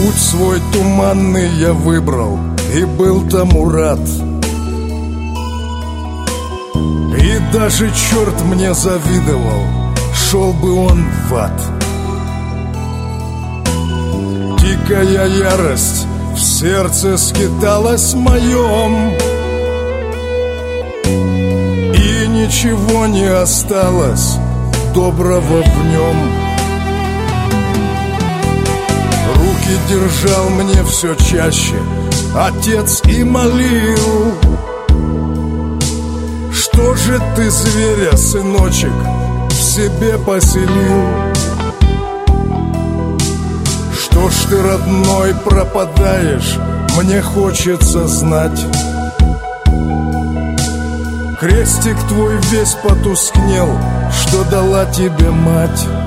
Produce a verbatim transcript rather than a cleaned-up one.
Путь свой туманный я выбрал и был тому рад. И даже черт мне завидовал, шел бы он в ад. Дикая ярость в сердце скиталась моем, и ничего не осталось доброго в нем. Руки держал мне все чаще отец и молил: что же ты, зверя, сыночек, в себе поселил? Что ж ты, родной, пропадаешь, мне хочется знать. Крестик твой весь потускнел, что дала тебе мать.